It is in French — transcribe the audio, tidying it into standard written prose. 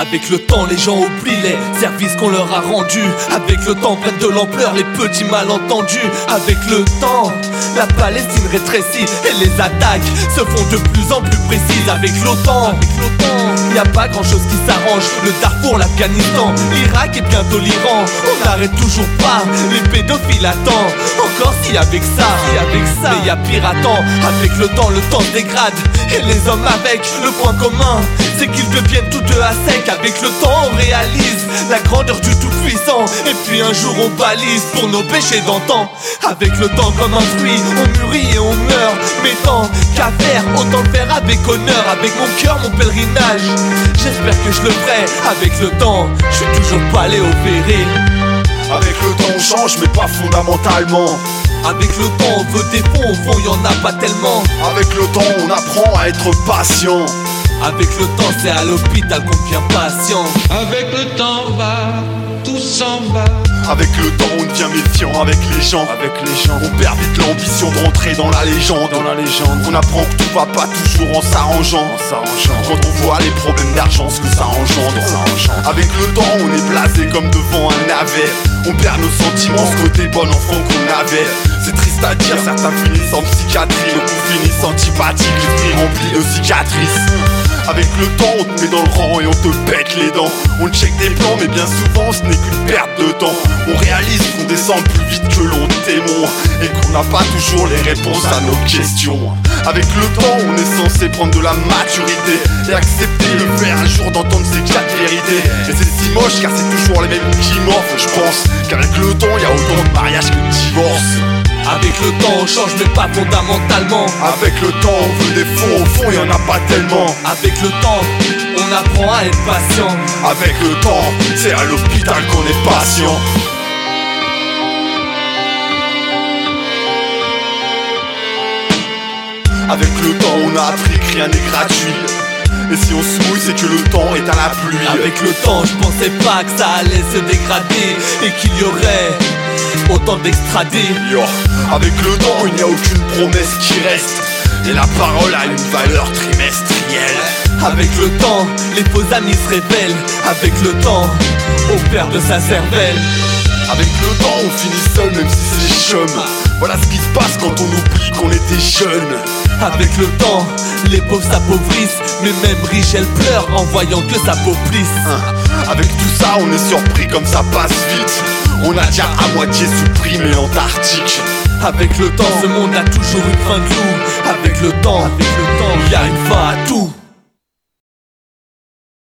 Avec le temps, les gens oublient les services qu'on leur a rendus. Avec le temps, prennent de l'ampleur les petits malentendus. Avec le temps, la Palestine rétrécit et les attaques se font de plus en plus précises. Avec l'OTAN, y a pas grand chose qui s'arrange. Le Darfour, l'Afghanistan, l'Irak et bientôt l'Iran. On n'arrête toujours pas, les pédophiles attendent. Encore si avec ça, mais y a pire à temps. Avec le temps se dégrade. Et les hommes avec le point commun, c'est qu'ils deviennent tous deux à sec. Avec le temps on réalise la grandeur du tout-puissant. Et puis un jour on balise pour nos péchés d'antan. Avec le temps comme un fruit, on mûrit et on meurt. Mais tant qu'à faire, autant le faire avec honneur. Avec mon cœur, mon pèlerinage, j'espère que je le ferai. Avec le temps, je suis toujours pas allé opérer. Avec le temps on change mais pas fondamentalement. Avec le temps on veut des fonds, au fond y'en a pas tellement. Avec le temps on apprend à être patient. Avec le temps c'est à l'hôpital qu'on devient patient. Avec le temps tout s'en va. Avec le temps on devient méfiant avec les gens. On perd vite l'ambition de rentrer dans la légende. On apprend que tout va pas toujours en s'arrangeant. Quand on voit les problèmes d'argent, ce que ça engendre. Avec le temps on est blasé comme devant un navet. On perd nos sentiments, ce côté bon enfant qu'on avait. C'est triste à dire, certains finissent en psychiatrie. D'autres finissent antipathiques, l'esprit rempli de cicatrices. Avec le temps on te met dans le rang et on te pète les dents. On check des plans mais bien souvent ce n'est qu'une perte de temps. On réalise qu'on descend plus vite que l'on témoin et qu'on n'a pas toujours les réponses à nos questions. Avec le temps on est censé prendre de la maturité et accepter le fait un jour d'entendre ces quatre vérités. Mais c'est si moche car c'est toujours les mêmes qui morfent, je pense. Qu'avec le temps y a autant de mariages que de divorces. Avec le temps on change mais pas fondamentalement. Avec le temps on veut des fonds, au fond y en a pas tellement. Avec le temps on apprend à être patient. Avec le temps c'est à l'hôpital qu'on est patient. Avec le temps on a appris que rien n'est gratuit. Et si on se mouille c'est que le temps est à la pluie. Avec le temps je pensais pas que ça allait se dégrader et qu'il y aurait autant d'extradés. Avec le temps il n'y a aucune promesse qui reste. Et la parole a une valeur trimestrielle. Avec le temps les faux amis se révèlent. Avec le temps on perd de sa cervelle. Avec le temps on finit seul même si c'est chum. Voilà ce qui se passe quand on oublie qu'on était jeune. Avec le temps les pauvres s'appauvrissent. Mais même riches elles pleurent en voyant que ça pauvrisse. Avec tout ça on est surpris comme ça passe vite. On a déjà à moitié supprimé l'Antarctique. Avec le temps ce monde a toujours une fin de loup. Avec le temps y a une